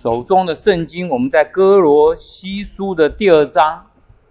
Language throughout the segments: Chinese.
手中的圣经，我们在哥罗西书的第二章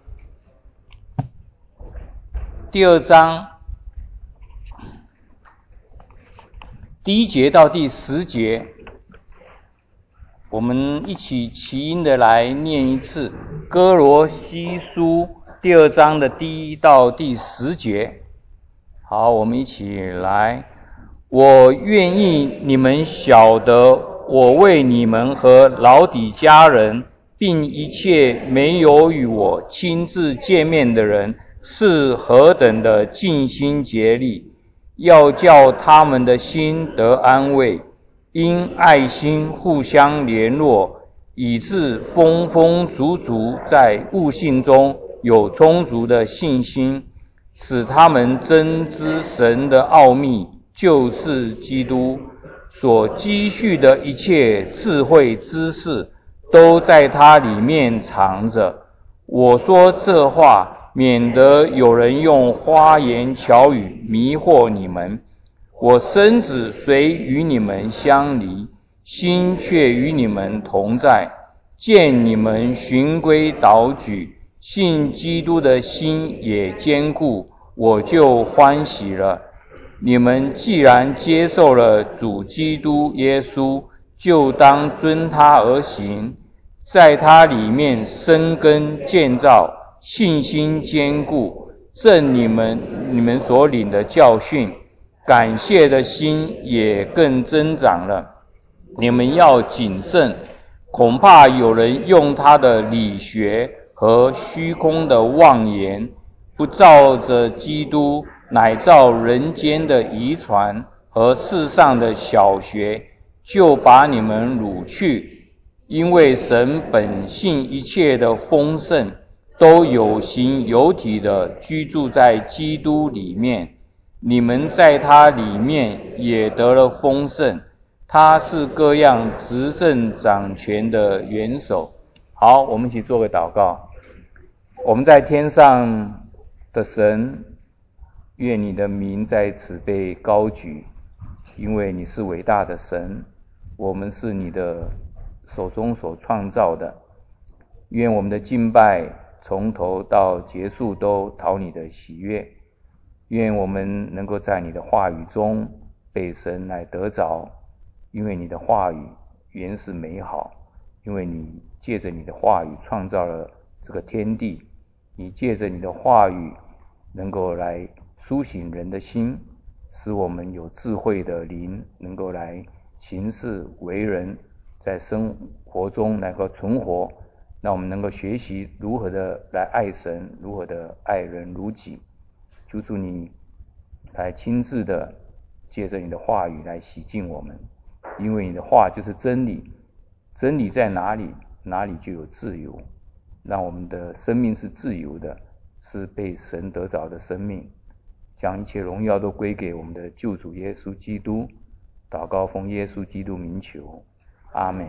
第1节到第10节，我们一起齐音的来念一次哥罗西书第2章的第1到第10节。好，我们一起来。我愿意你们晓得，我为你们和老底嘉人，并一切没有与我亲自见面的人，是何等的尽心竭力，要叫他们的心得安慰，因爱心互相联络，以致丰丰足足在悟性中有充足的信心，使他们真知神的奥秘，就是基督，所积蓄的一切智慧知识，都在他里面藏着。我说这话，免得有人用花言巧语迷惑你们。我身子虽与你们相离，心却与你们同在。见你们循规蹈矩，信基督的心也坚固，我就欢喜了。你们既然接受了主基督耶稣，就当遵他而行，在他里面生根建造，信心坚固，正你们所领的教训，感谢的心也更增长了。你们要谨慎，恐怕有人用他的理学和虚空的妄言，不照着基督，乃照人间的遗传和世上的小学，就把你们掳去。因为神本性一切的丰盛，都有形有体的居住在基督里面，你们在他里面也得了丰盛。他是各样执政掌权的元首。好，我们一起做个祷告。我们在天上的神，愿你的名在此被高举，因为你是伟大的神，我们是你的手中所创造的。愿我们的敬拜从头到结束都讨你的喜悦，愿我们能够在你的话语中被神来得着，因为你的话语原是美好，因为你借着你的话语创造了这个天地，你借着你的话语能够来苏醒人的心，使我们有智慧的灵，能够来行事为人，在生活中能够存活，让我们能够学习如何的来爱神，如何的爱人如己。求主你来亲自的借着你的话语来洗净我们，因为你的话就是真理，真理在哪里，哪里就有自由，让我们的生命是自由的，是被神得着的生命。将一切荣耀都归给我们的救主耶稣基督。祷告奉耶稣基督名求，阿们。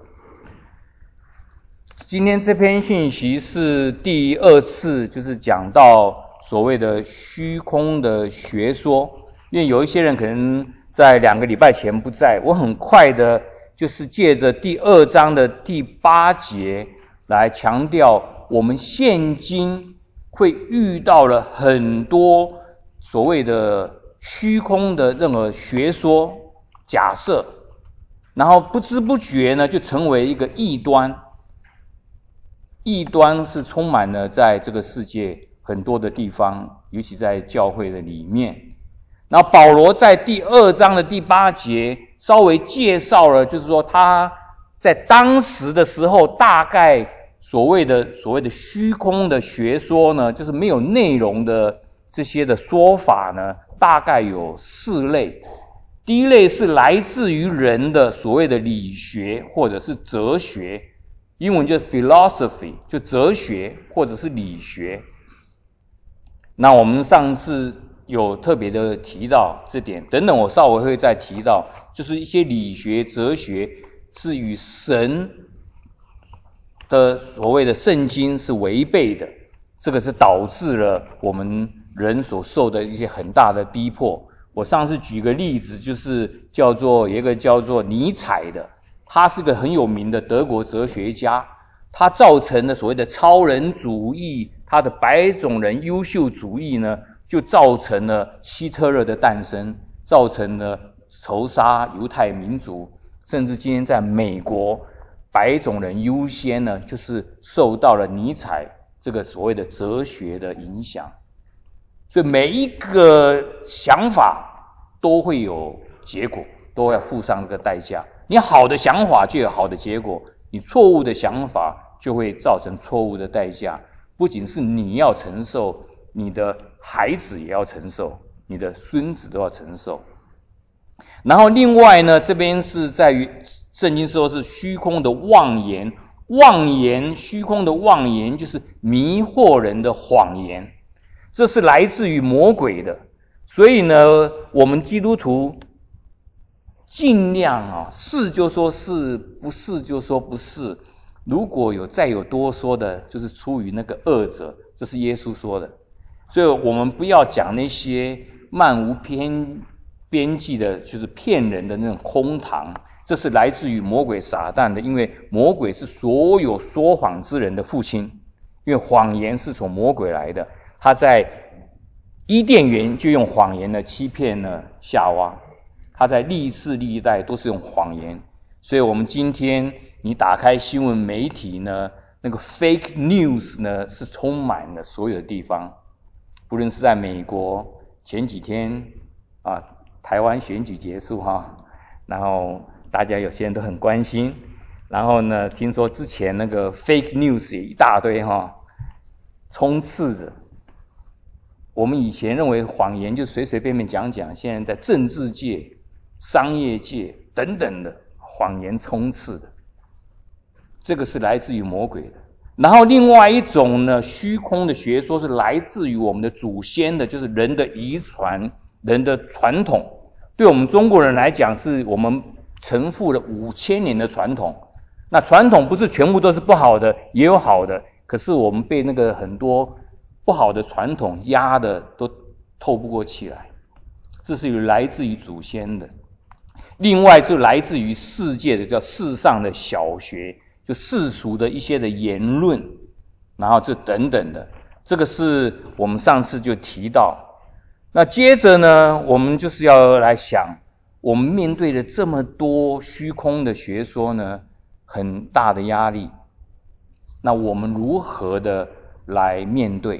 今天这篇信息是第2次，就是讲到所谓的虚空的学说。因为有一些人可能在2个礼拜前不在，我很快的就是借着第2章的第8节来强调，我们现今会遇到了很多所谓的虚空的任何学说假设，然后不知不觉呢就成为一个异端。异端是充满了在这个世界很多的地方，尤其在教会的里面。然后保罗在第2章的第8节稍微介绍了，就是说他在当时的时候，大概所谓的虚空的学说呢，就是没有内容的这些的说法呢，大概有4类。第一类是来自于人的所谓的理学或者是哲学，英文就是 philosophy， 就哲学或者是理学。那我们上次有特别的提到这点，等等我稍微会再提到，就是一些理学哲学是与神的所谓的圣经是违背的，这个是导致了我们人所受的一些很大的逼迫。我上次举个例子，就是有一个叫做尼采的， 他是个很有名的德国哲学家，他造成了所谓的超人主义，他的白种人优秀主义呢，就造成了希特勒的诞生，造成了仇杀犹太民族，甚至今天在美国，白种人优先呢，就是受到了尼采这个所谓的哲学的影响。所以每一个想法都会有结果，都要付上这个代价。你好的想法就有好的结果，你错误的想法就会造成错误的代价。不仅是你要承受，你的孩子也要承受，你的孙子都要承受。然后另外呢，这边是在于圣经说是虚空的妄言，虚空的妄言就是迷惑人的谎言，这是来自于魔鬼的。所以呢，我们基督徒尽量是就说是，不是就说不是。如果再有多说的，就是出于那个恶者，这是耶稣说的。所以我们不要讲那些漫无边际的，就是骗人的那种空谈，这是来自于魔鬼撒旦的，因为魔鬼是所有说谎之人的父亲，因为谎言是从魔鬼来的，他在伊甸园就用谎言呢欺骗了夏娃，他在历世历代都是用谎言。所以我们今天你打开新闻媒体呢，那个 fake news 呢是充满了所有的地方。不论是在美国，前几天台湾选举结束然后大家有些人都很关心，然后呢听说之前那个 fake news 也一大堆充斥着。我们以前认为谎言就随随便便讲讲，现在在政治界、商业界等等的谎言充斥的，这个是来自于魔鬼的。然后另外一种呢，虚空的学说是来自于我们的祖先的，就是人的遗传、人的传统。对我们中国人来讲，是我们承负了5000年的传统。那传统不是全部都是不好的，也有好的，可是我们被那个很多不好的传统压的都透不过气来，这是来自于祖先的。另外就来自于世界的，叫世上的小学，就世俗的一些的言论，然后这等等的，这个是我们上次就提到。那接着呢，我们就是要来想，我们面对了这么多虚空的学说呢，很大的压力，那我们如何的来面对？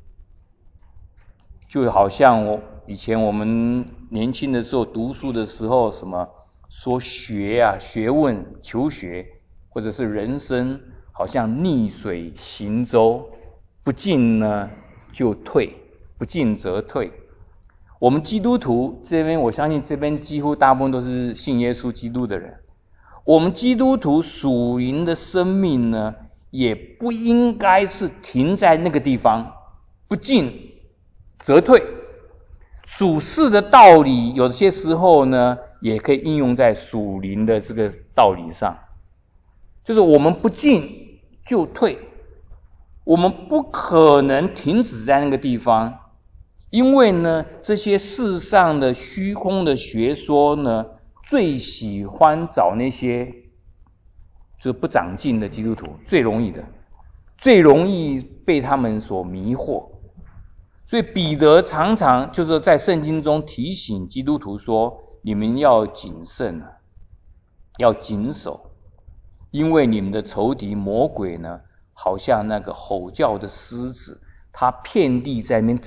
就好像以前我们年轻的时候读书的时候，什么说学问、求学，或者是人生，好像逆水行舟，不进呢就退，不进则退。我们基督徒这边，我相信这边几乎大部分都是信耶稣基督的人。我们基督徒属灵的生命呢，也不应该是停在那个地方，不进则退。属世的道理有些时候呢，也可以应用在属灵的这个道理上，就是我们不进就退，我们不可能停止在那个地方，因为呢，这些世上的虚空的学说呢，最喜欢找那些就不长进的基督徒，最容易被他们所迷惑。所以彼得常常就是在圣经中提醒基督徒说，你们要谨慎，要谨守，因为你们的仇敌魔鬼呢，好像那个吼叫的狮子，他遍地在那边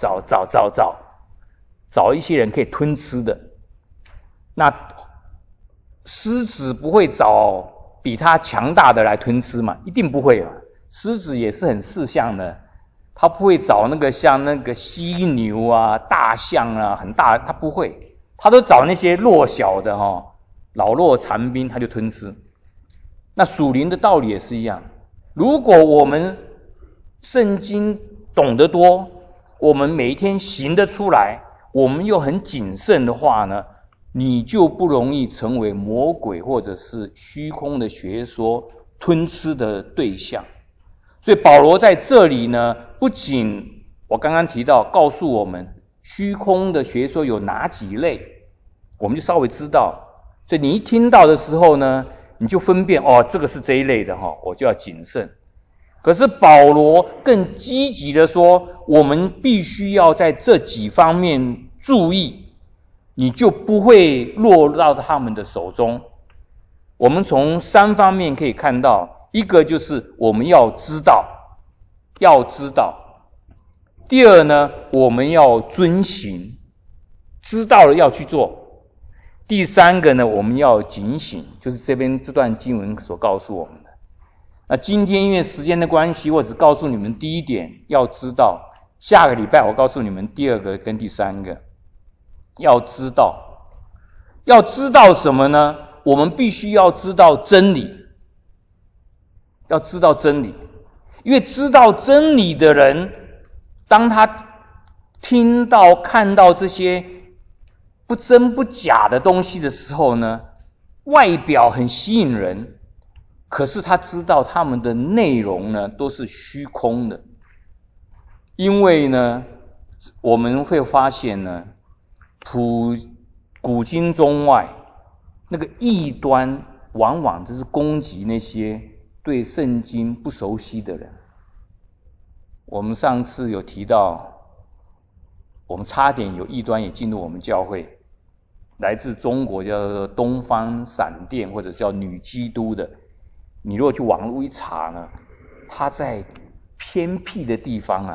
找一些人可以吞吃的。那狮子不会找比他强大的来吞吃嘛？一定不会狮子也是很识相的，他不会找那个像那个犀牛大象很大，他不会，他都找那些弱小的老弱残兵，他就吞吃。那属灵的道理也是一样，如果我们圣经懂得多，我们每一天行得出来，我们又很谨慎的话呢，你就不容易成为魔鬼或者是虚空的学说吞吃的对象。所以保罗在这里呢，不仅我刚刚提到告诉我们虚空的学说有哪几类，我们就稍微知道。所以你一听到的时候呢， 你就分辨这个是这一类的我就要谨慎。可是保罗更积极的说，我们必须要在这几方面注意，你就不会落到他们的手中。我们从3方面可以看到，一个就是我们要知道，第二呢，我们要遵行，知道了要去做。第3个呢，我们要警醒，就是这段经文所告诉我们的。那今天因为时间的关系，我只告诉你们第1点，要知道。下个礼拜我告诉你们第2个跟第3个。要知道什么呢？我们必须要知道真理，要知道真理。因为知道真理的人，当他听到看到这些不真不假的东西的时候呢，外表很吸引人，可是他知道他们的内容呢都是虚空的。因为呢我们会发现呢，古今中外那个异端往往就是攻击那些对圣经不熟悉的人。我们上次有提到，我们差点有异端也进入我们教会，来自中国叫做东方闪电或者叫女基督的。你如果去网络一查呢，它在偏僻的地方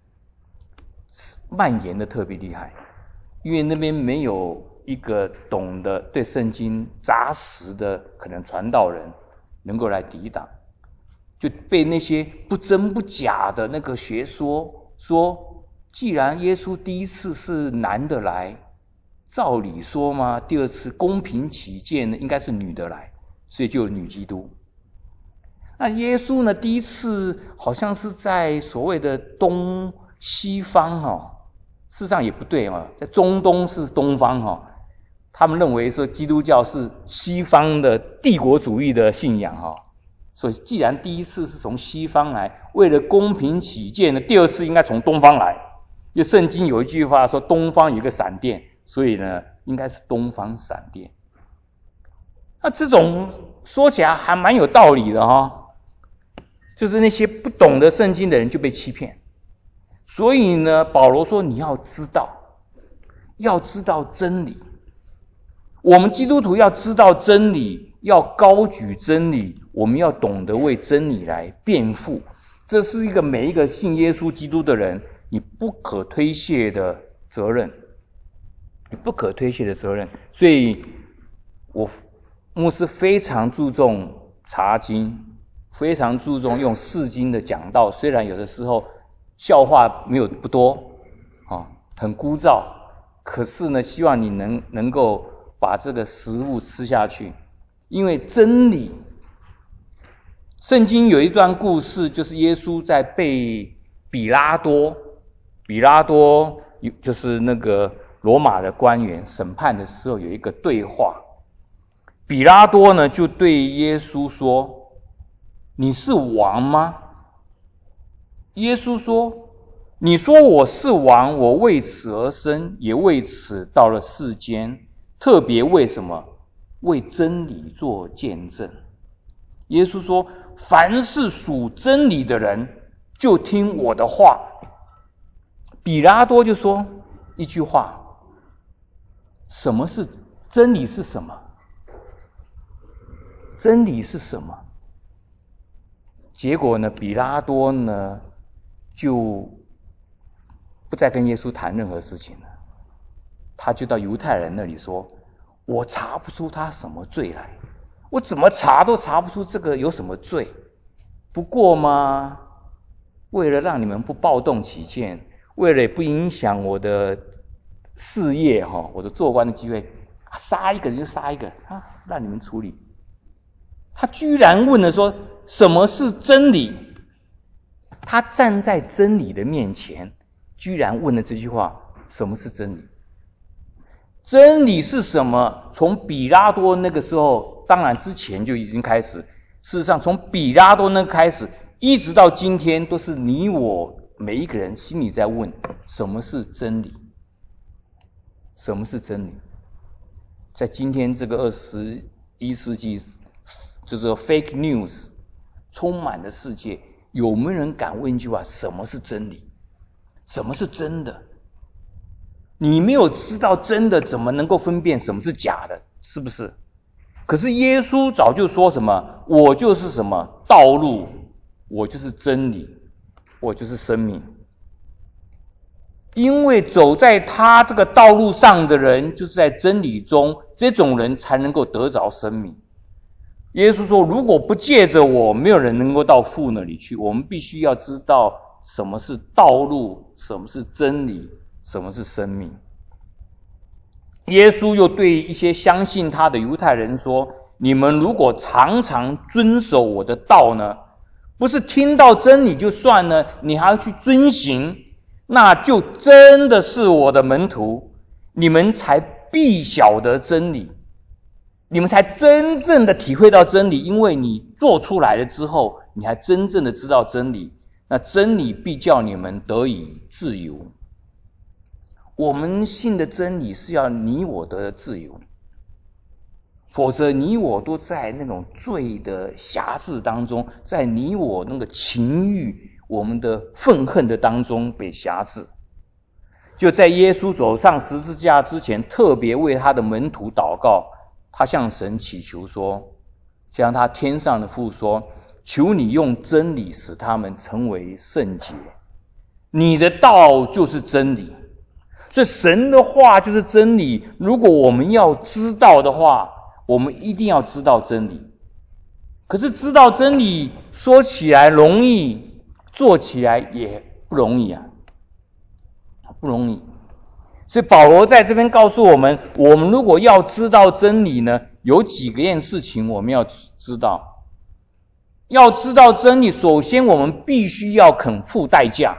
蔓延的特别厉害，因为那边没有一个懂得对圣经扎实的可能传道人能够来抵挡，就被那些不真不假的那个学说说，既然耶稣第一次是男的来，照理说嘛，第二次公平起见呢，应该是女的来，所以就有女基督。那耶稣呢，第一次好像是在所谓的东西方事实上也不对在中东是东方他们认为说基督教是西方的帝国主义的信仰所以既然第一次是从西方来，为了公平起见呢，第二次应该从东方来。因为圣经有一句话说东方有一个闪电，所以呢应该是东方闪电。那这种说起来还蛮有道理的就是那些不懂得圣经的人就被欺骗。所以呢保罗说你要知道真理。我们基督徒要知道真理，要高举真理，我们要懂得为真理来辩护。这是一个每一个信耶稣基督的人你不可推卸的责任，所以我牧师非常注重查经，非常注重用释经的讲道，虽然有的时候笑话不多很枯燥，可是呢希望你能够把这个食物吃下去。因为真理，圣经有一段故事，就是耶稣在被比拉多就是那个罗马的官员审判的时候有一个对话。比拉多呢就对耶稣说，你是王吗？耶稣说，你说我是王，我为此而生，也为此到了世间，特别为什么？为真理做见证。耶稣说，凡是属真理的人就听我的话。比拉多就说一句话，什么是真理？是什么？真理是什么？结果呢，比拉多呢就不再跟耶稣谈任何事情了，他就到犹太人那里说，我查不出他什么罪来，我怎么查都查不出这个有什么罪。不过嘛，为了让你们不暴动起见，为了不影响我的事业我的做官的机会，杀一个人就杀一个让你们处理。他居然问了说，什么是真理？他站在真理的面前，居然问了这句话，什么是真理？真理是什么？从比拉多那个时候，当然之前就已经开始，事实上从比拉多那开始一直到今天，都是你我每一个人心里在问，什么是真理？什么是真理？在今天这个21世纪就是 fake news 充满的世界，有没有人敢问一句话：什么是真理？什么是真的？你没有知道真的，怎么能够分辨什么是假的？是不是？可是耶稣早就说什么：我就是什么道路，我就是真理，我就是生命。因为走在他这个道路上的人，就是在真理中，这种人才能够得着生命。耶稣说：如果不借着我，没有人能够到父那里去。我们必须要知道什么是道路，什么是真理，什么是生命。耶稣又对一些相信他的犹太人说：你们如果常常遵守我的道呢，不是听到真理就算了，你还要去遵行，那就真的是我的门徒，你们才必晓得真理，你们才真正的体会到真理。因为你做出来了之后，你还真正的知道真理，那真理必叫你们得以自由。我们信的真理是要你我得自由，否则你我都在那种罪的辖制当中，在你我那个情欲、我们的愤恨的当中被辖制。就在耶稣走上十字架之前，特别为他的门徒祷告，他向神祈求说，向他天上的父说：求你用真理使他们成为圣洁，你的道就是真理。所以神的话就是真理，如果我们要知道的话，我们一定要知道真理。可是知道真理说起来容易，做起来也不容易啊，不容易。所以保罗在这边告诉我们，我们如果要知道真理呢，有几件事情我们要知道。要知道真理，首先我们必须要肯付代价，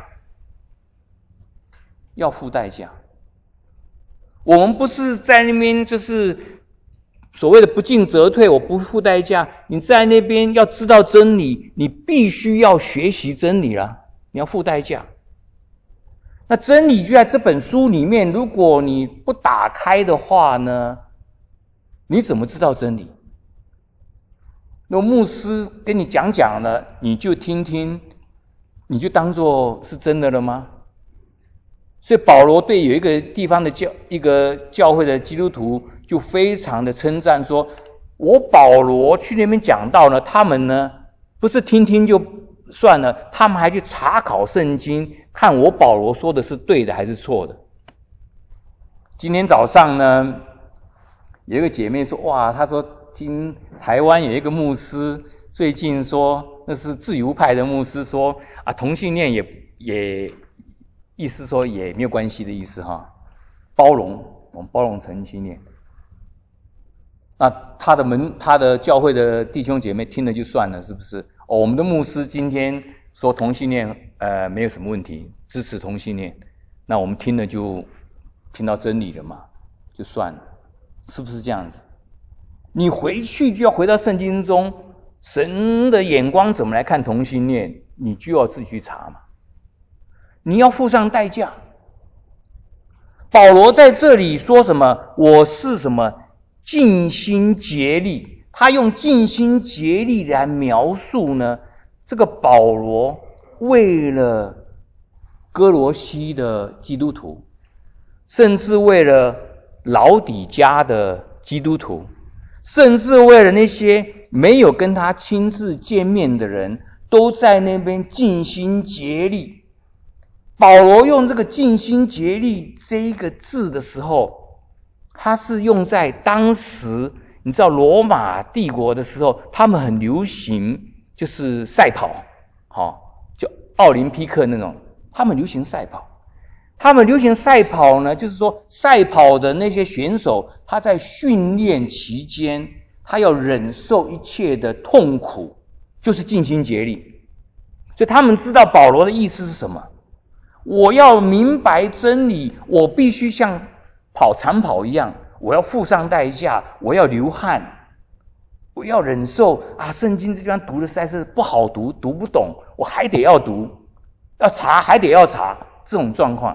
要付代价。我们不是在那边就是所谓的不进则退，我不付代价。你在那边要知道真理，你必须要学习真理了，你要付代价。那真理就在这本书里面，如果你不打开的话呢，你怎么知道真理？那牧师跟你讲了，你就听听，你就当作是真的了吗？所以保罗对有一个地方的一个教会的基督徒就非常的称赞说，我保罗去那边讲道呢，他们呢不是听听就算了，他们还去查考圣经，看我保罗说的是对的还是错的。今天早上呢，有一个姐妹说，哇，她说听台湾有一个牧师最近说，那是自由派的牧师说啊，同性恋也意思说也没有关系的意思哈，包容，我们包容同性恋。那他的教会的弟兄姐妹听了就算了，是不是？哦，我们的牧师今天说同性恋没有什么问题，支持同性恋，那我们听了就听到真理了嘛，就算了，是不是这样子？你回去就要回到圣经中，神的眼光怎么来看同性恋，你就要自己去查嘛。你要付上代价。保罗在这里说什么？我是什么？尽心竭力。他用尽心竭力来描述呢，这个保罗为了哥罗西的基督徒，甚至为了老底嘉的基督徒，甚至为了那些没有跟他亲自见面的人，都在那边尽心竭力。保罗用这个尽心竭力这一个字的时候，他是用在当时你知道罗马帝国的时候，他们很流行就是赛跑，就奥林匹克那种，他们流行赛跑。他们流行赛跑呢，就是说赛跑的那些选手，他在训练期间，他要忍受一切的痛苦，就是尽心竭力。所以他们知道保罗的意思是什么。我要明白真理，我必须像跑长跑一样，我要付上代价，我要流汗，我要忍受圣经这地方读的实在是不好读，读不懂，我还得要读，要查还得要查，这种状况，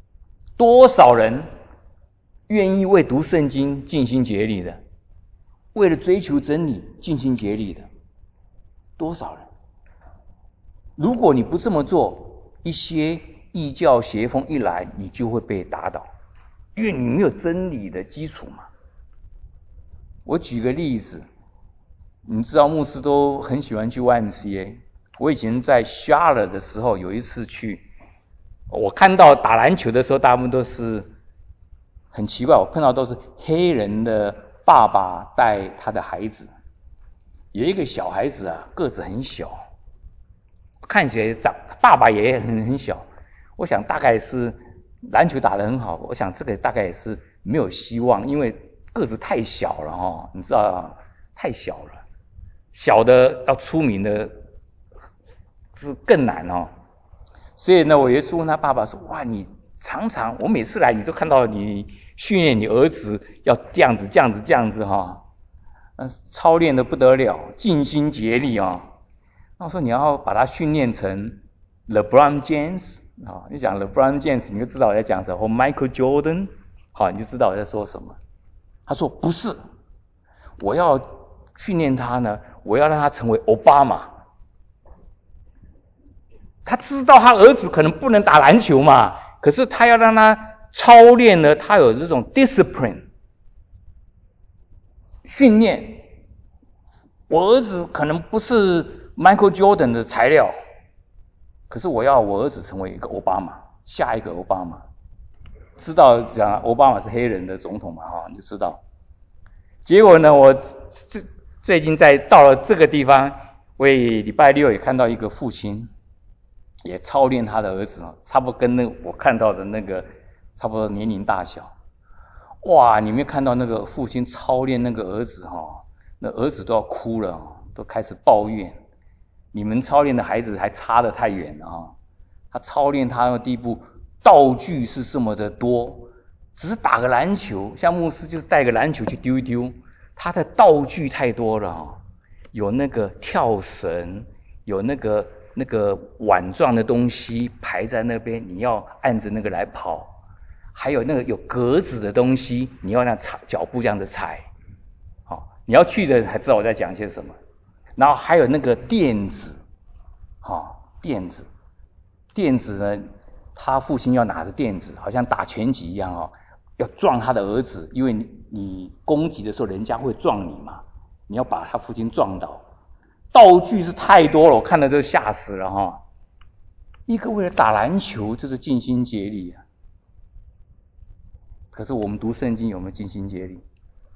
多少人愿意为读圣经尽心竭力的？ 为了追求真理尽心竭力的？多少人？如果你不这么做，一些异教邪风一来，你就会被打倒，因为你没有真理的基础嘛。我举个例子，你知道牧师都很喜欢去 YMCA。我以前在 Charlotte 的时候，有一次去，我看到打篮球的时候，大部分都是很奇怪，我碰到都是黑人的爸爸带他的孩子，有一个小孩子啊，个子很小，看起来爸爸也很小，我想大概是篮球打得很好，我想这个大概也是没有希望，因为个子太小了哦，你知道太小了，小的要出名的是更难哦。所以呢，我有一次问他爸爸说：“哇，你常常我每次来，你都看到你训练你儿子要这样子哈，操练的不得了，尽心竭力啊。”那我说你要把他训练成 LeBron James 啊，你讲 LeBron James， 你就知道我在讲什么，或 Michael Jordan， 好，你就知道我在说什么。他说不是，我要训练他呢，我要让他成为奥巴马。他知道他儿子可能不能打篮球嘛，可是他要让他操练呢，他有这种 discipline 训练。我儿子可能不是 Michael Jordan 的材料，可是我要我儿子成为一个奥巴马，下一个奥巴马。知道讲奥巴马是黑人的总统嘛，你就知道。结果呢，我最近到了这个地方，我也礼拜六也看到一个父亲也操练他的儿子，差不多跟我看到的那个差不多年龄大小。哇，你没有看到那个父亲操练那个儿子那儿子都要哭了，都开始抱怨，你们操练的孩子还差得太远了他操练他的地步，道具是这么的多，只是打个篮球，像牧师就是带个篮球去丢一丢，他的道具太多了有那个跳绳，有那个碗状的东西排在那边，你要按着那个来跑，还有那个有格子的东西，你要让脚步这样的踩。你要去的才知道我在讲些什么。然后还有那个垫子，垫子呢，他父亲要拿着垫子，好像打拳击一样要撞他的儿子，因为你攻击的时候人家会撞你嘛，你要把他父亲撞倒。道具是太多了，我看了都吓死了一个为了打篮球，这是尽心竭力啊。可是我们读圣经有没有尽心竭力？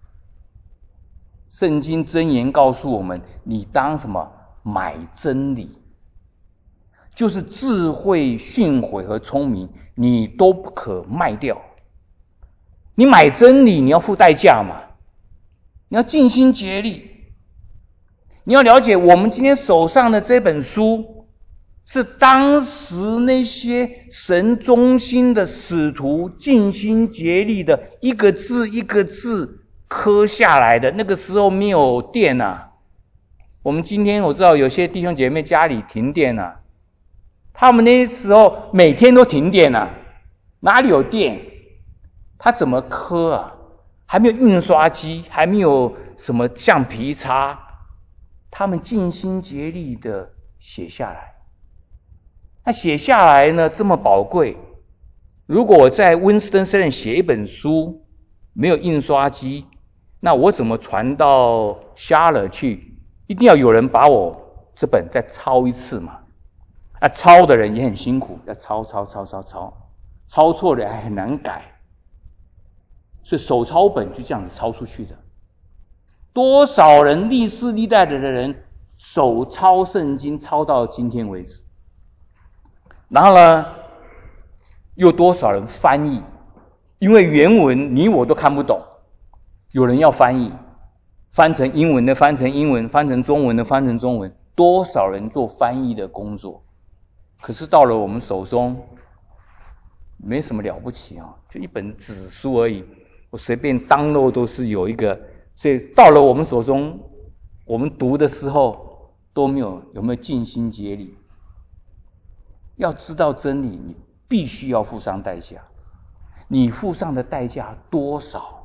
圣经箴言告诉我们，你当什么？买真理，就是智慧、训诲和聪明，你都不可卖掉。你买真理，你要付代价嘛，你要尽心竭力。你要了解，我们今天手上的这本书，是当时那些神中心的使徒尽心竭力的，一个字一个字刻下来的。那个时候没有电我们今天我知道有些弟兄姐妹家里停电他们那时候每天都停电哪里有电？他怎么刻还没有印刷机，还没有什么橡皮擦，他们尽心竭力的写下来。那写下来呢，这么宝贵，如果我在 Winston-Salem 写一本书，没有印刷机，那我怎么传到Charlotte去？一定要有人把我这本再抄一次嘛。抄的人也很辛苦，要抄错了还很难改，所以手抄本就这样子抄出去的。多少人历世历代的人手抄圣经抄到今天为止，然后呢又多少人翻译，因为原文你我都看不懂，有人要翻译，翻成英文的翻成英文，翻成中文的翻成中文，多少人做翻译的工作。可是到了我们手中没什么了不起就一本纸书而已，我随便 download 都是有一个，所以到了我们手中，我们读的时候都有没有尽心竭力？要知道真理，你必须要付上代价，你付上的代价多少，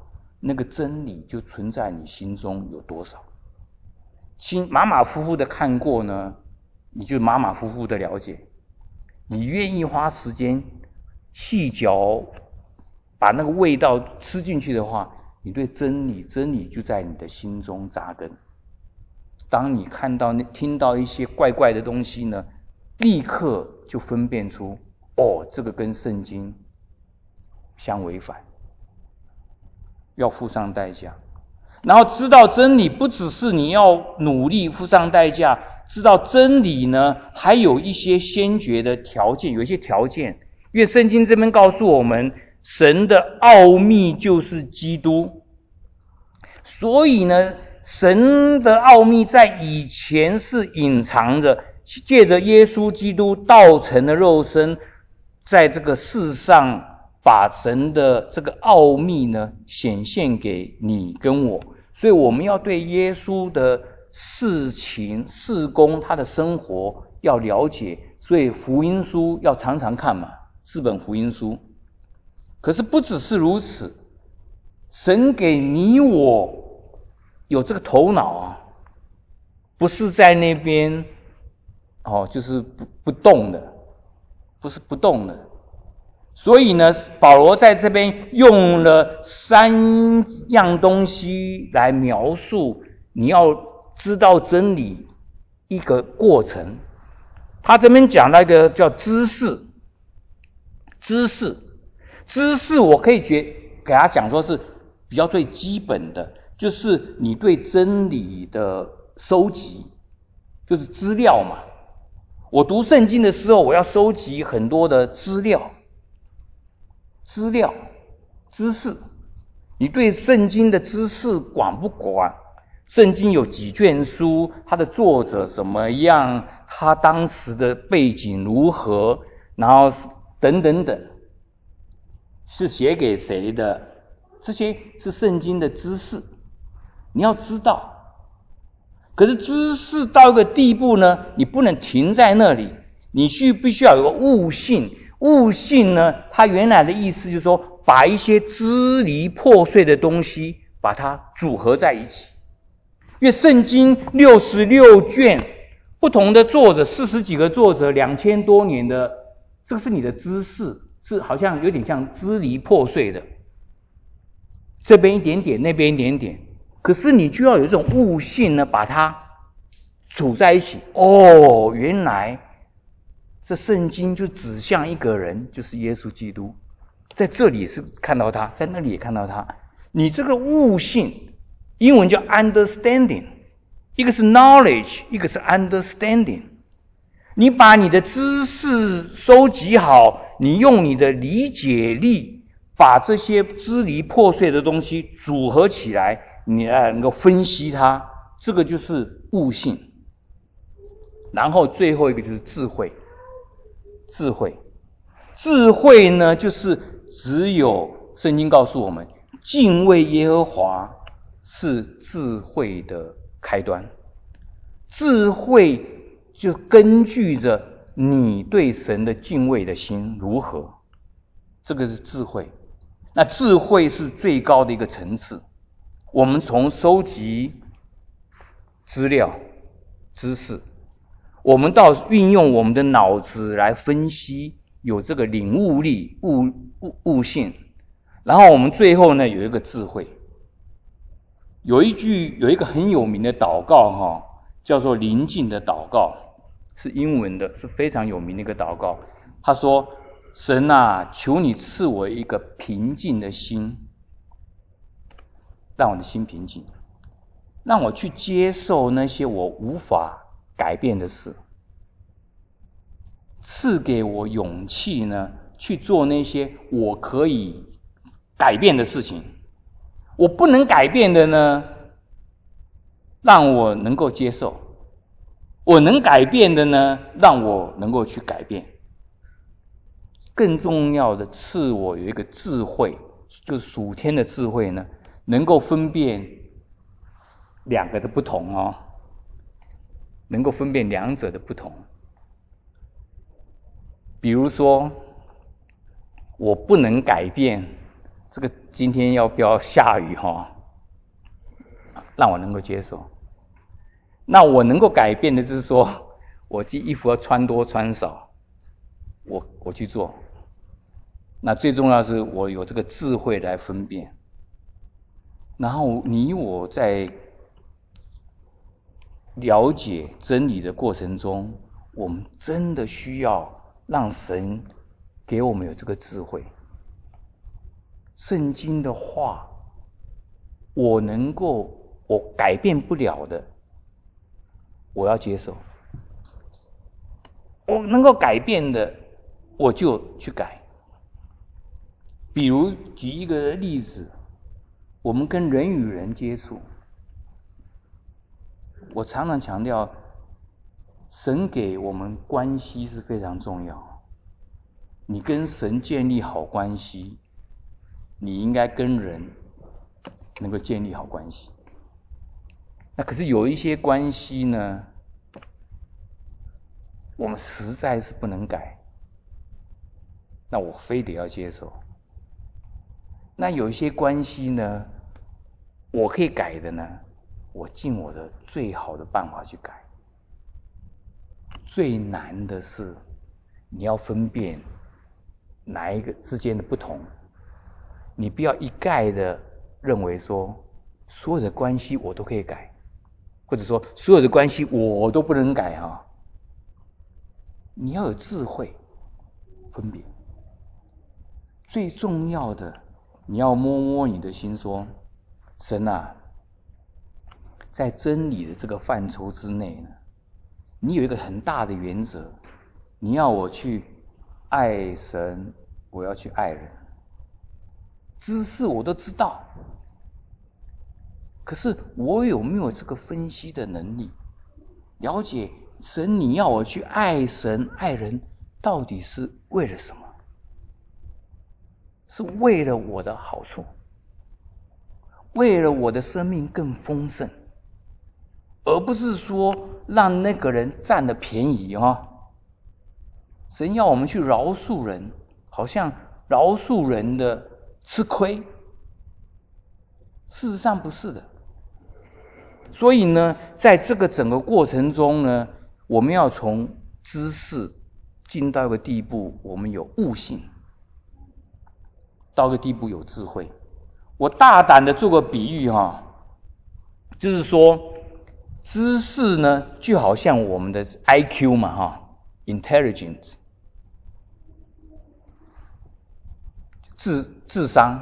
那个真理就存在你心中有多少。马马虎虎的看过呢，你就马马虎虎的了解。你愿意花时间细嚼，把那个味道吃进去的话，你对真理就在你的心中扎根。当你听到一些怪怪的东西呢，立刻就分辨出，这个跟圣经相违反，要付上代价。然后知道真理不只是你要努力付上代价，知道真理呢还有一些先决的条件，有一些条件。因为圣经这边告诉我们，神的奥秘就是基督，所以呢神的奥秘在以前是隐藏着，借着耶稣基督道成的肉身，在这个世上把神的这个奥秘呢显现给你跟我。所以我们要对耶稣的事情事工，他的生活要了解，所以福音书要常常看嘛，4本福音书。可是不只是如此，神给你我有这个头脑啊，不是在那边就是不动的，不是不动的。所以呢，保罗在这边用了3样东西来描述你要知道真理一个过程。他这边讲到一个叫知识，我可以给他讲说是比较最基本的，就是你对真理的收集，就是资料嘛。我读圣经的时候，我要收集很多的资料、知识。你对圣经的知识广不广？圣经有几卷书？它的作者怎么样？他当时的背景如何？然后等等等，是写给谁的？这些是圣经的知识，你要知道。可是知识到一个地步呢，你不能停在那里，你必须要有个悟性。悟性呢，它原来的意思就是说，把一些支离破碎的东西把它组合在一起。因为圣经66卷，不同的作者，40几个作者，2000多年的，这个是你的知识，是好像有点像支离破碎的，这边一点点，那边一点点。可是你就要有这种悟性呢，把它处在一起。原来这圣经就指向一个人，就是耶稣基督。在这里也是看到他，在那里也看到他。你这个悟性，英文叫 understanding， 一个是 knowledge， 一个是 understanding。你把你的知识收集好，你用你的理解力把这些支离破碎的东西组合起来，你能够分析它，这个就是悟性。然后最后一个就是智慧。智慧呢，就是只有圣经告诉我们，敬畏耶和华是智慧的开端。智慧就根据着你对神的敬畏的心如何，这个是智慧。那智慧是最高的一个层次。我们从收集资料、知识，我们到运用我们的脑子来分析，有这个领悟力、悟性，然后我们最后呢有一个智慧。有一个很有名的祷告叫做临近的祷告，是英文的，是非常有名的一个祷告。他说：神啊，求你赐我一个平静的心，让我的心平静，让我去接受那些我无法改变的事，赐给我勇气呢，去做那些我可以改变的事情。我不能改变的呢，让我能够接受；我能改变的呢，让我能够去改变。更重要的，赐我有一个智慧，就是属天的智慧呢，能够分辨两个的不同能够分辨两者的不同。比如说，我不能改变这个今天要不要下雨让我能够接受。那我能够改变的就是说，我这衣服要穿多穿少，我去做。那最重要的是我有这个智慧来分辨。然后你我在了解真理的过程中，我们真的需要让神给我们有这个智慧。圣经的话，我改变不了的，我要接受；我能够改变的，我就去改。比如举一个例子，我们跟人与人接触，我常常强调，神给我们关系是非常重要。你跟神建立好关系，你应该跟人能够建立好关系。那可是有一些关系呢，我们实在是不能改，那我非得要接受。那有一些关系呢，我可以改的呢，我尽我的最好的办法去改。最难的是，你要分辨哪一个之间的不同。你不要一概的认为说，所有的关系我都可以改，或者说所有的关系我都不能改你要有智慧分别。最重要的，你要摸摸你的心说，神啊，在真理的这个范畴之内呢，你有一个很大的原则，你要我去爱神，我要去爱人。知识我都知道，可是我有没有这个分析的能力，了解神你要我去爱神爱人，到底是为了什么？是为了我的好处，为了我的生命更丰盛，而不是说让那个人占了便宜神要我们去饶恕人，好像饶恕人的吃亏，事实上不是的。所以呢，在这个整个过程中呢，我们要从知识进到一个地步，我们有悟性，到一个地步有智慧。我大胆的做个比喻就是说，知识呢就好像我们的 IQ 嘛intelligence 智商，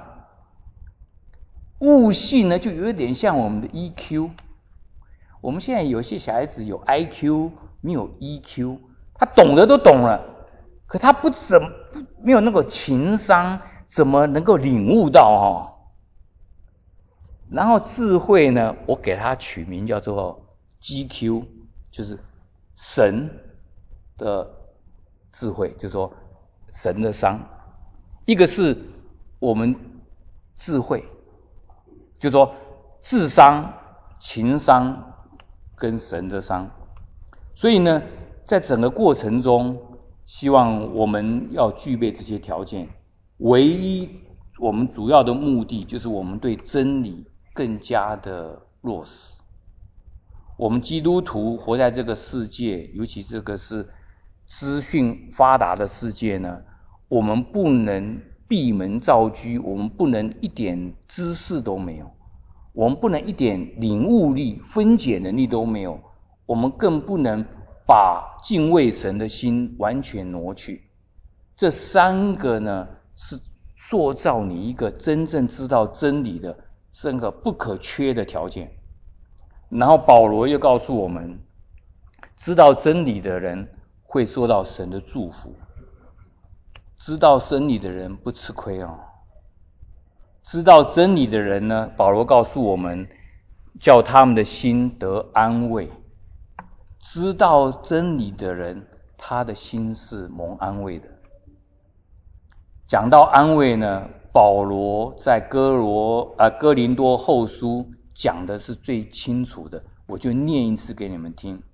悟性呢就有一点像我们的 EQ。我们现在有些小孩子有 IQ 没有 EQ， 他懂得都懂了，可他没有那个情商，怎么能够领悟到然后智慧呢，我给他取名叫做 GQ， 就是神的智慧，就是说神的商。一个是我们智慧，就是说智商、情商跟神的商。所以呢，在整个过程中，希望我们要具备这些条件。唯一我们主要的目的，就是我们对真理更加的落实。我们基督徒活在这个世界，尤其这个是资讯发达的世界呢，我们不能闭门造车，我们不能一点知识都没有，我们不能一点领悟力、分解能力都没有，我们更不能把敬畏神的心完全挪去。这三个呢，是塑造你一个真正知道真理的三个不可缺的条件。然后保罗又告诉我们，知道真理的人会受到神的祝福，知道真理的人不吃亏知道真理的人呢，保罗告诉我们，叫他们的心得安慰。知道真理的人，他的心是蒙安慰的。讲到安慰呢，保罗在哥林多后书讲的是最清楚的，我就念一次给你们听。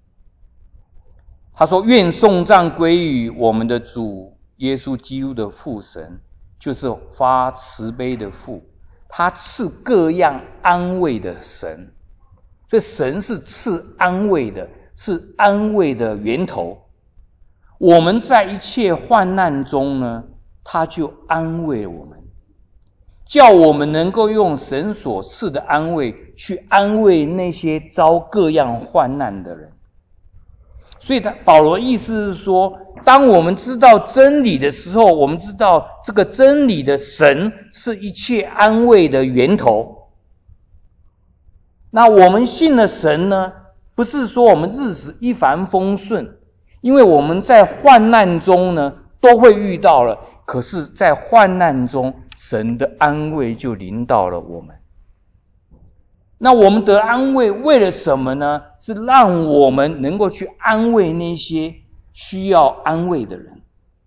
他说：愿颂赞归于我们的主耶稣基督的父神， 就是发慈悲的父，他赐各样安慰的神。所以神是赐安慰的，是安慰的源头。我们在一切患难中呢，他就安慰我们，叫我们能够用神所赐的安慰去安慰那些遭各样患难的人。所以保罗意思是说，当我们知道真理的时候，我们知道这个真理的神是一切安慰的源头。那我们信了神呢，不是说我们日子一帆风顺，因为我们在患难中呢都会遇到了，可是在患难中神的安慰就临到了我们。那我们得安慰为了什么呢？是让我们能够去安慰那些需要安慰的人。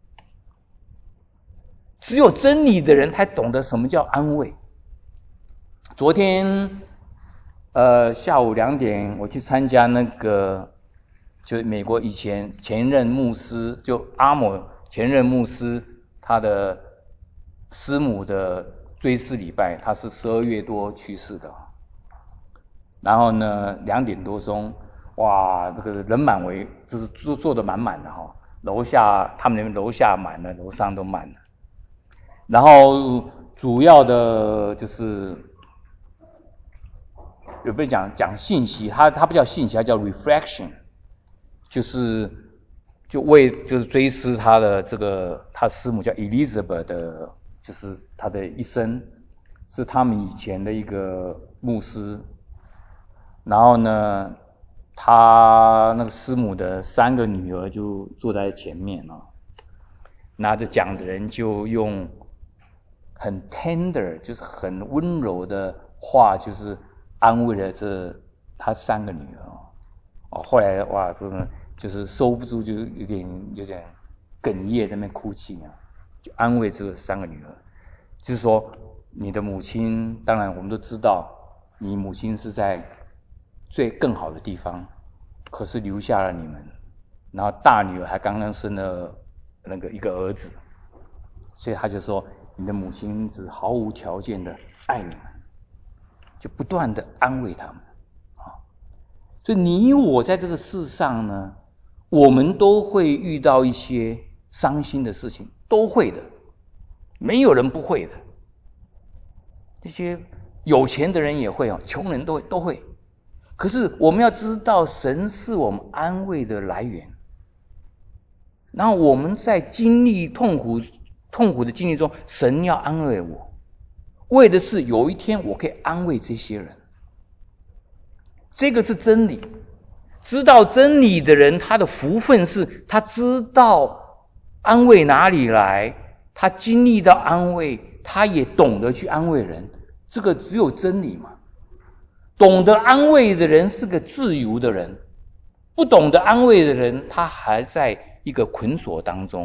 只有真理的人才懂得什么叫安慰。昨天下午2点我去参加那个就美国前任牧师，就阿某前任牧师他的师母的追思礼拜，他是12月多去世的。然后呢2点多钟，哇，这个人满为，就是坐得满满的哈。楼下他们那边楼下满了，楼上都满了。然后主要的就是有被讲信息，他不叫信息，他叫 reflection， 就是追思他的这个他师母叫 Elizabeth 的，就是他的一生，是他们以前的一个牧师。然后呢，他那个师母的3个女儿就坐在前面拿着讲的人就用很 tender， 就是很温柔的话，就是安慰了他3个女儿后来哇，真的就是收不住，就有点哽咽，在那边哭泣就安慰这3个女儿，就是说你的母亲，当然我们都知道，你母亲是在更好的地方，可是留下了你们。然后大女儿还刚刚生了一个儿子，所以他就说你的母亲是毫无条件的爱你们，就不断的安慰他们所以你我在这个世上呢，我们都会遇到一些伤心的事情，都会的，没有人不会的。这些有钱的人也会穷人都会。可是我们要知道，神是我们安慰的来源。然后我们在经历痛苦的经历中，神要安慰我，为的是有一天我可以安慰这些人。这个是真理。知道真理的人，他的福分是他知道安慰哪里来，他经历到安慰，他也懂得去安慰人。这个只有真理嘛。懂得安慰的人是个自由的人，不懂得安慰的人，他还在一个捆锁当中。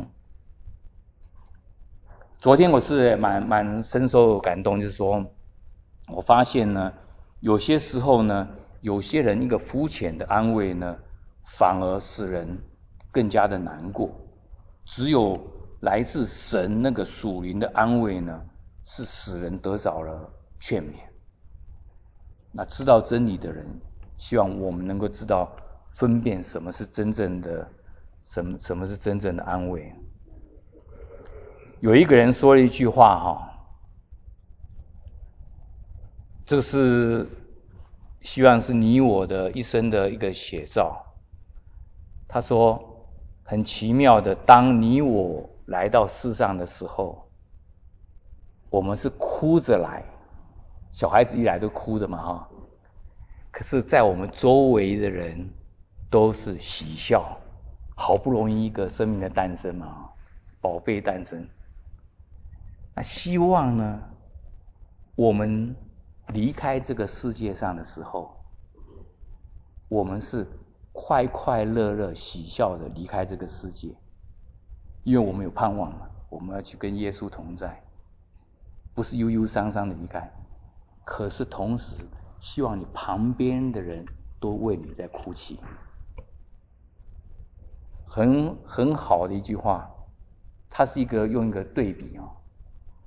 昨天我是蛮深受感动，就是说我发现呢，有些时候呢，有些人一个肤浅的安慰呢，反而使人更加的难过。只有来自神那个属灵的安慰呢，是使人得着了劝勉。那知道真理的人，希望我们能够知道分辨什么是真正的什么是真正的安慰。有一个人说了一句话这个是希望是你我的一生的一个写照。他说很奇妙的，当你我来到世上的时候，我们是哭着来，小孩子一来都哭的嘛可是在我们周围的人都是喜笑，好不容易一个生命的诞生嘛，宝贝诞生。那希望呢，我们离开这个世界上的时候，我们是快快乐乐喜笑的离开这个世界，因为我们有盼望了，我们要去跟耶稣同在，不是忧忧伤伤的离开。可是同时希望你旁边的人都为你在哭泣。很好的一句话，它是用一个对比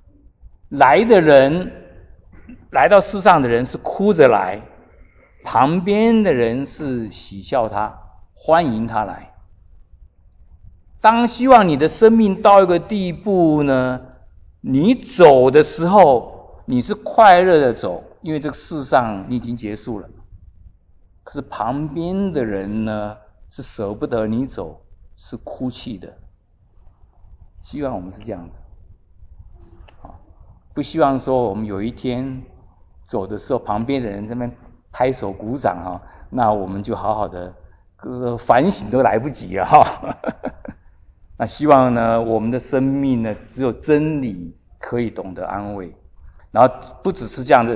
来到世上的人是哭着来，旁边的人是喜笑他，欢迎他来。当希望你的生命到一个地步呢，你走的时候你是快乐的走，因为这个世上你已经结束了。可是旁边的人呢，是舍不得你走，是哭泣的。希望我们是这样子，不希望说我们有一天走的时候，旁边的人在那边拍手鼓掌那我们就好好的反省都来不及了那希望呢，我们的生命呢，只有真理可以懂得安慰，然后不只是这样的，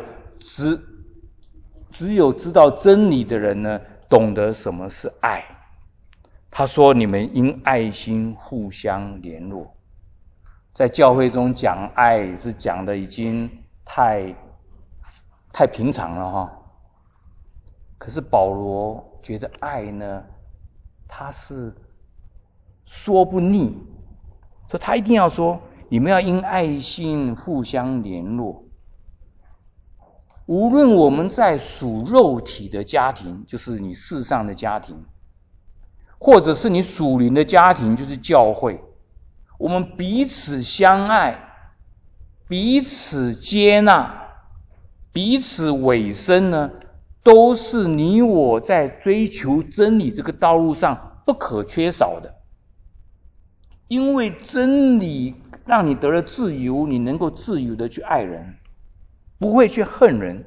只有知道真理的人呢，懂得什么是爱。他说：“你们因爱心互相联络。”在教会中讲爱是讲的已经太平常了可是保罗觉得爱呢，他是说不腻，所以他一定要说：你们要因爱心互相联络。无论我们在属肉体的家庭，就是你世上的家庭，或者是你属灵的家庭，就是教会，我们彼此相爱，彼此接纳，彼此委身呢，都是你我在追求真理这个道路上不可缺少的。因为真理让你得了自由，你能够自由的去爱人，不会去恨人。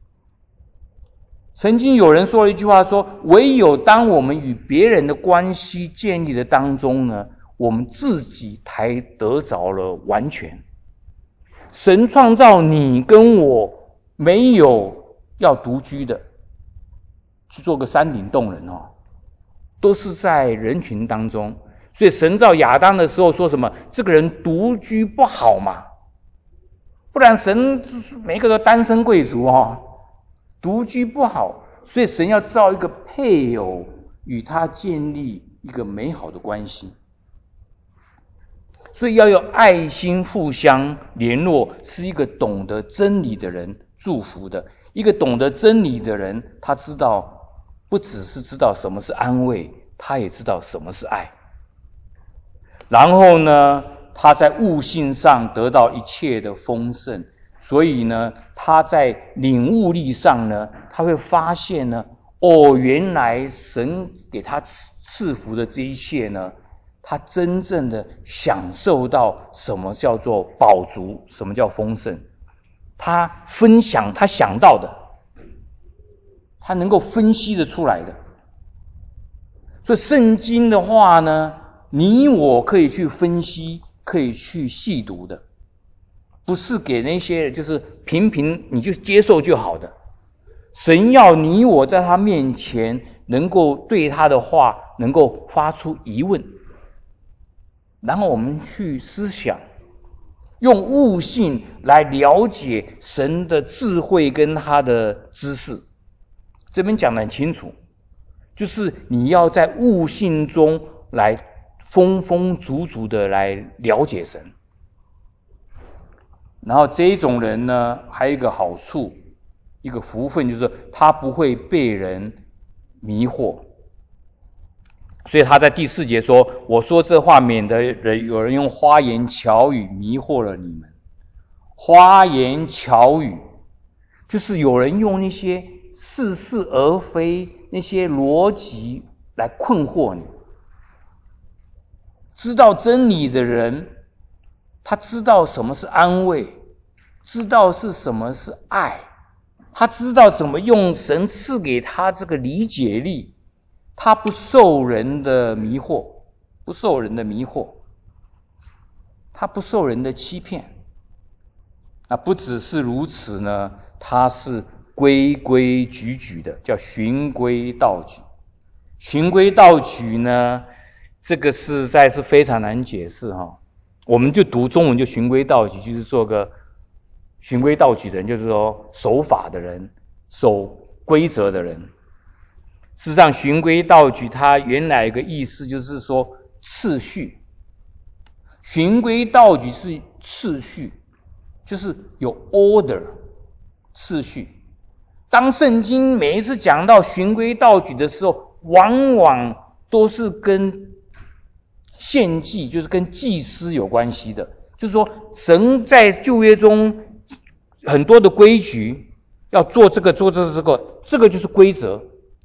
曾经有人说了一句话说：唯有当我们与别人的关系建立的当中呢，我们自己才得着了完全。神创造你跟我，没有要独居的，去做个山顶洞人都是在人群当中。所以神造亚当的时候说什么？这个人独居不好嘛，不然神每个都单身贵族独居不好，所以神要造一个配偶，与他建立一个美好的关系。所以要有爱心互相联络，是一个懂得真理的人祝福的。一个懂得真理的人，他知道，不只是知道什么是安慰，他也知道什么是爱。然后呢，他在悟性上得到一切的丰盛，所以呢，他在领悟力上呢，他会发现呢，原来神给他赐福的这一切呢，他真正的享受到什么叫做饱足，什么叫丰盛。他分享他想到的，他能够分析得出来的。所以圣经的话呢，你我可以去分析，可以去细读的，不是给那些就是平你就接受就好的。神要你我在他面前能够对他的话能够发出疑问，然后我们去思想，用悟性来了解神的智慧跟他的知识。这边讲得很清楚，就是你要在悟性中来丰丰足足的来了解神。然后这一种人呢，还有一个好处，一个福分，就是他不会被人迷惑。所以他在第4节说：我说这话，免得有人用花言巧语迷惑了你们。花言巧语就是有人用那些似是而非，那些逻辑来困惑你。知道真理的人，他知道什么是安慰，知道是什么是爱，他知道怎么用神赐给他这个理解力，他不受人的迷惑，不受人的迷惑，他不受人的欺骗。那不只是如此呢，他是规规矩矩的，叫循规蹈矩。循规蹈矩呢，这个实在是非常难解释我们就读中文就循规蹈矩，就是做个循规蹈矩的人，就是说守法的人，守规则的人。事实上循规蹈矩它原来有个意思，就是说次序。循规蹈矩是次序， 就是有 order 次序。当圣经每一次讲到循规蹈矩的时候，往往都是跟献祭，就是跟祭司有关系的。就是说，神在旧约中很多的规矩，要做这个，做这个，这个就是规则，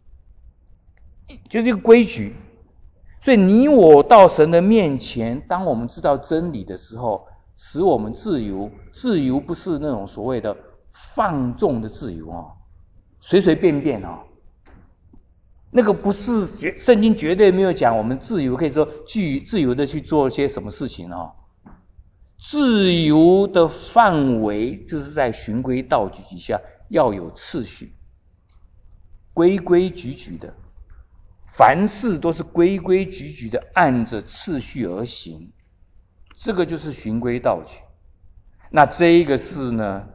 就是一个规矩。所以你我到神的面前，当我们知道真理的时候，使我们自由。自由不是那种所谓的放纵的自由哦，随随便便哦，那个不是圣经绝对没有讲我们自由，可以说自由的去做些什么事情哦。自由的范围就是在循规蹈矩底下要有次序，规规矩矩的，凡事都是规规矩矩的按着次序而行，这个就是循规蹈矩。那这一个是呢，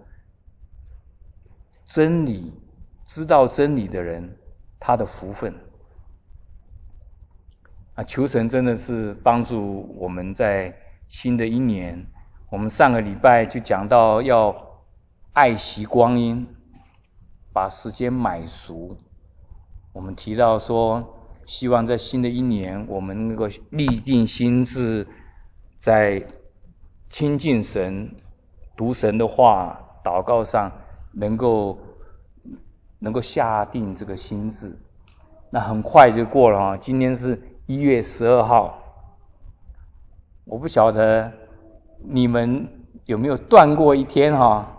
真理，知道真理的人他的福分啊！求神真的是帮助我们在新的一年，我们上个礼拜就讲到要爱惜光阴，把时间买熟。我们提到说，希望在新的一年，我们能够立定心志，在亲近神、读神的话、祷告上，能够下定这个心志。那很快就过了啊！今天是1月12号，我不晓得你们有没有断过一天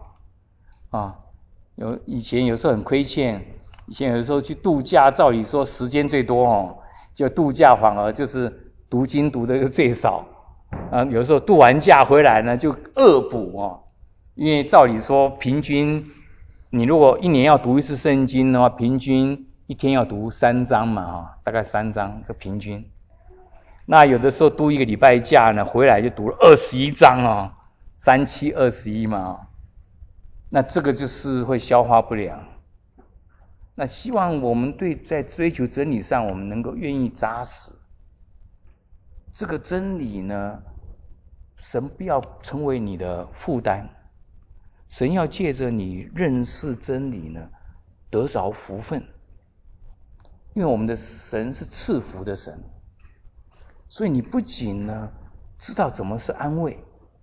以前有时候很亏欠，以前有时候去度假，照理说时间最多就度假反而就是读经读的最少有时候度完假回来呢就恶补因为照理说平均你如果一年要读一次圣经的话，平均一天要读3章嘛大概3章，这平均。那有的时候度一个礼拜假呢，回来就读了21章37 21嘛那这个就是会消化不良。那希望我们在追求真理上，我们能够愿意扎实。这个真理呢，神不要成为你的负担，神要借着你认识真理呢，得着福分。因为我们的神是赐福的神，所以你不仅呢知道怎么是安慰，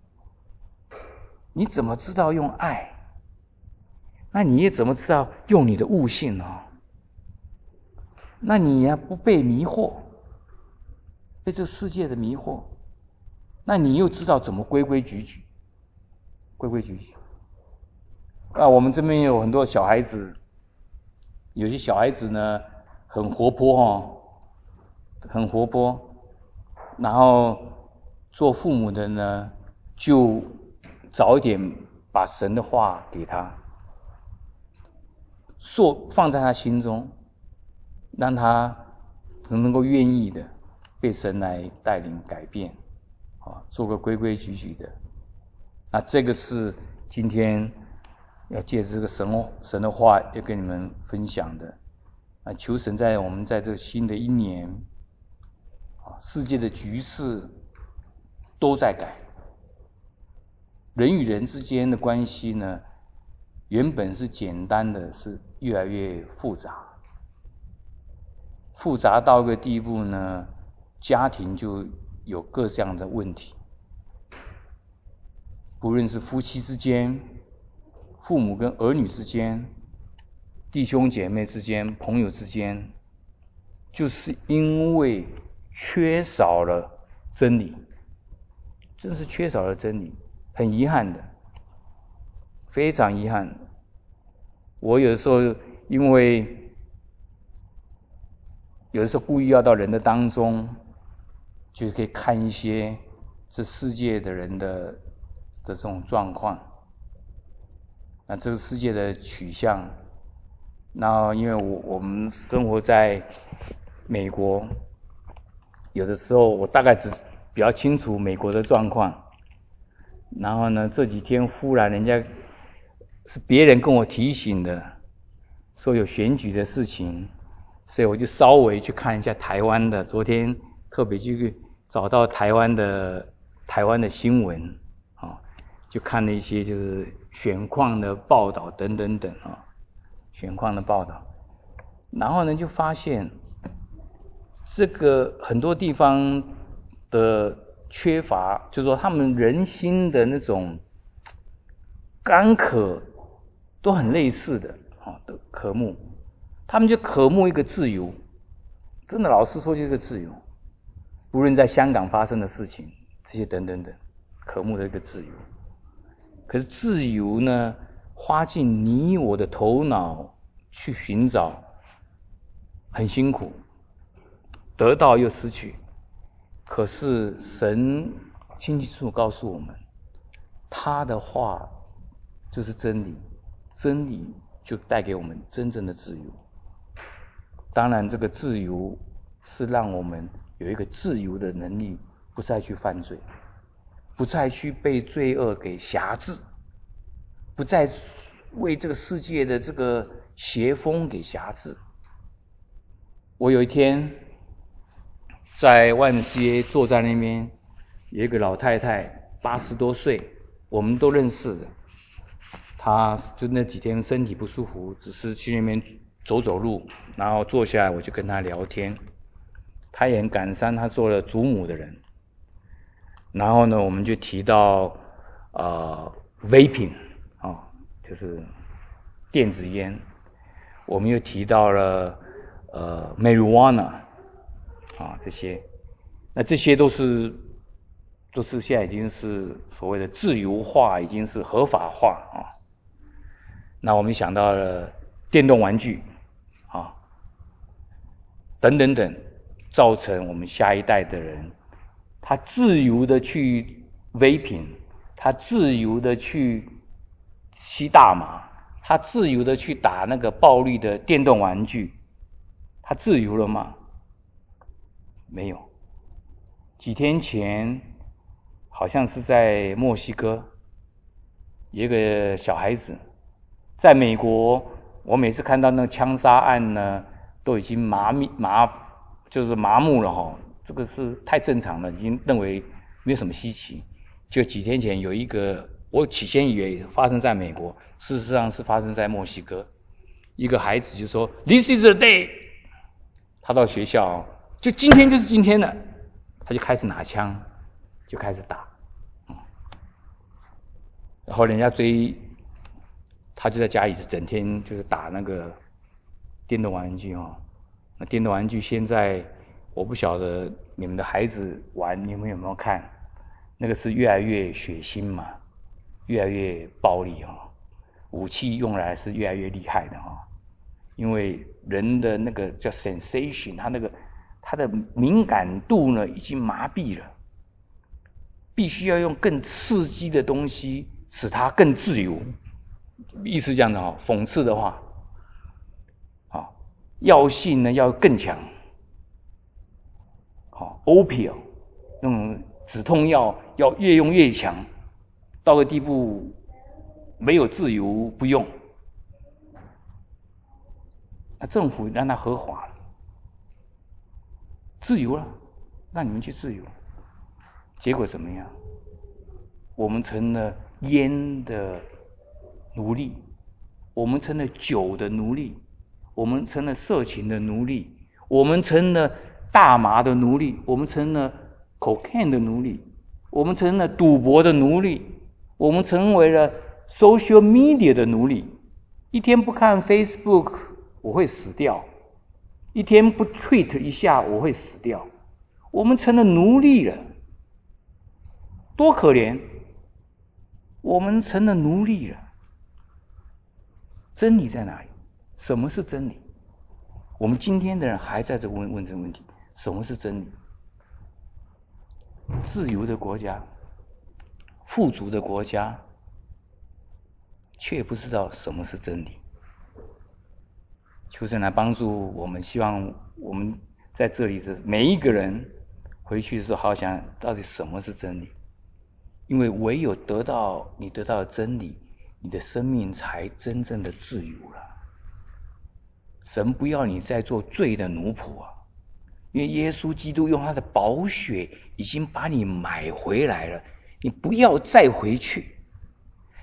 你怎么知道用爱，那你也怎么知道用你的悟性那你不被迷惑，被这世界的迷惑，那你又知道怎么规规矩矩。我们这边有很多小孩子，有些小孩子呢很活泼很活泼，然后做父母的呢就早一点把神的话给他放在他心中，让他能够愿意的被神来带领改变做个规规矩矩的。那这个是今天要借着这个神的话要跟你们分享的求神在我们在这个新的一年世界的局势都在改，人与人之间的关系呢原本是简单的，是越来越复杂到一个地步呢，家庭就有各这样的问题，不论是夫妻之间、父母跟儿女之间、弟兄姐妹之间、朋友之间，就是因为缺少了真理，真是缺少了真理，很遗憾的，非常遗憾。我有的时候因为有的时候故意要到人的当中，就是可以看一些这世界的人的这种状况，那这个世界的取向。那因为我们生活在美国，有的时候我大概只比较清楚美国的状况，然后呢这几天忽然人家是别人跟我提醒的，说有选举的事情，所以我就稍微去看一下台湾的，昨天特别去找到台湾的新闻就看了一些就是选矿的报道等等等啊，选矿的报道，然后呢就发现这个很多地方的缺乏，就是说他们人心的那种干渴都很类似的的渴慕，他们就渴慕一个自由，真的老实说就是一个自由，无论在香港发生的事情这些等等等，渴慕的一个自由。可是自由呢，花尽你我的头脑去寻找，很辛苦，得到又失去。可是神清清楚楚告诉我们，他的话就是真理，真理就带给我们真正的自由。当然这个自由是让我们有一个自由的能力，不再去犯罪，不再去被罪恶给辖制，不再为这个世界的这个邪风给辖制。我有一天在万街坐在那边，有一个老太太80多岁，我们都认识的，她就那几天身体不舒服，只是去那边走走路，然后坐下来我就跟她聊天。她也很感伤，她做了祖母的人。然后呢我们就提到vaping 就是电子烟，我们又提到了marijuana 这些，那这些都是现在已经是所谓的自由化，已经是合法化那我们想到了电动玩具等等等，造成我们下一代的人，他自由的去vaping，他自由的去吸大麻，他自由的去打那个暴力的电动玩具，他自由了吗？没有。几天前好像是在墨西哥，有一个小孩子，在美国我每次看到那个枪杀案呢，都已经麻木了这个是太正常了，已经认为没有什么稀奇。就几天前有一个，我起先以为发生在美国，事实上是发生在墨西哥。一个孩子就说 "This is the day"， 他到学校就今天就是今天了，他就开始拿枪，就开始打，然后人家追，他就在家里是整天就是打那个电动玩具那电动玩具现在我不晓得你们的孩子玩，你们有没有看？那个是越来越血腥嘛，越来越暴力武器用来是越来越厉害的因为人的那个叫 sensation， 他的敏感度呢已经麻痹了，必须要用更刺激的东西使他更自由，意思这样的讽刺的话药性呢要更强opioid 那种止痛药要越用越强，到个地步没有自由不用，那政府让它合法了，自由了，让你们去自由，结果怎么样？我们成了烟的奴隶，我们成了酒的奴隶，我们成了色情的奴隶，我们成了大麻的奴隶，我们成了 cocaine 的奴隶，我们成了赌博的奴隶，我们成为了 social media 的奴隶。一天不看 Facebook 我会死掉，一天不 tweet 一下我会死掉，我们成了奴隶了，多可怜，我们成了奴隶了。真理在哪里？什么是真理？我们今天的人还在这问这个问题，什么是真理？自由的国家，富足的国家，却不知道什么是真理。求神来帮助我们，希望我们在这里的每一个人回去的时候好好想到底什么是真理，因为唯有得到真理，你的生命才真正的自由了。神不要你再做罪的奴仆因为耶稣基督用他的宝血已经把你买回来了，你不要再回去，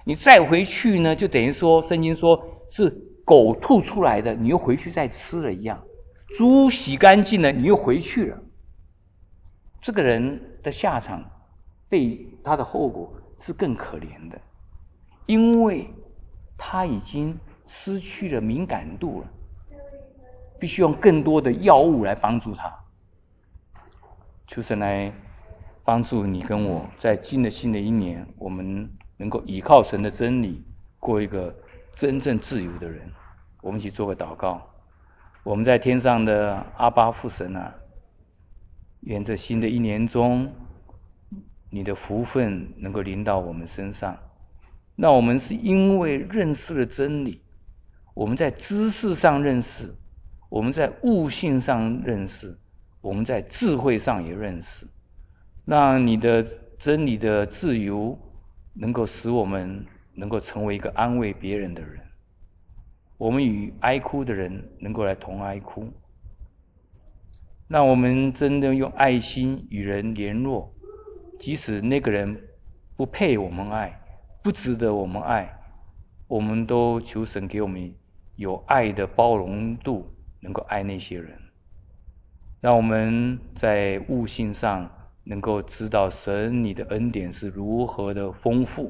你再回去呢，就等于说圣经说是狗吐出来的，你又回去再吃了一样。猪洗干净了，你又回去了。这个人的下场，被他的后果是更可怜的，因为他已经失去了敏感度了，必须用更多的药物来帮助他。求神来帮助你跟我，在新的一年，我们能够依靠神的真理，过一个真正自由的人。我们一起做个祷告。我们在天上的阿爸父神啊，愿这新的一年中，你的福分能够临到我们身上。那我们是因为认识了真理，我们在知识上认识，我们在悟性上认识，我们在智慧上也认识。让你的真理的自由能够使我们能够成为一个安慰别人的人。我们与哀哭的人能够来同哀哭，让我们真的用爱心与人联络，即使那个人不配我们爱，不值得我们爱，我们都求神给我们有爱的包容度，能够爱那些人。让我们在悟性上能够知道神你的恩典是如何的丰富，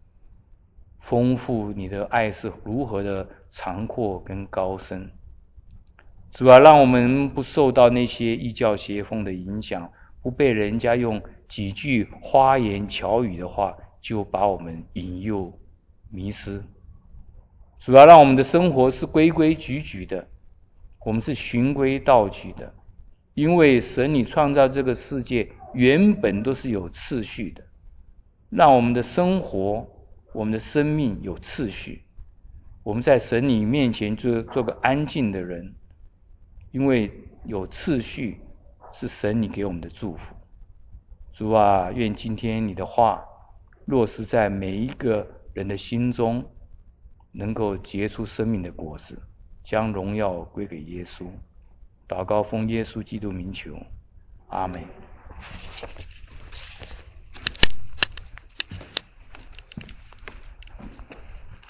你的爱是如何的长阔跟高深。主要让我们不受到那些异教邪风的影响，不被人家用几句花言巧语的话就把我们引诱迷失。主要让我们的生活是规规矩矩的，我们是循规蹈矩的，因为神你创造这个世界原本都是有次序的，让我们的生活我们的生命有次序。我们在神你面前做个安静的人，因为有次序是神你给我们的祝福。主啊，愿今天你的话落实在每一个人的心中，能够结出生命的果子，将荣耀归给耶稣。祷告奉耶稣基督名求，阿们。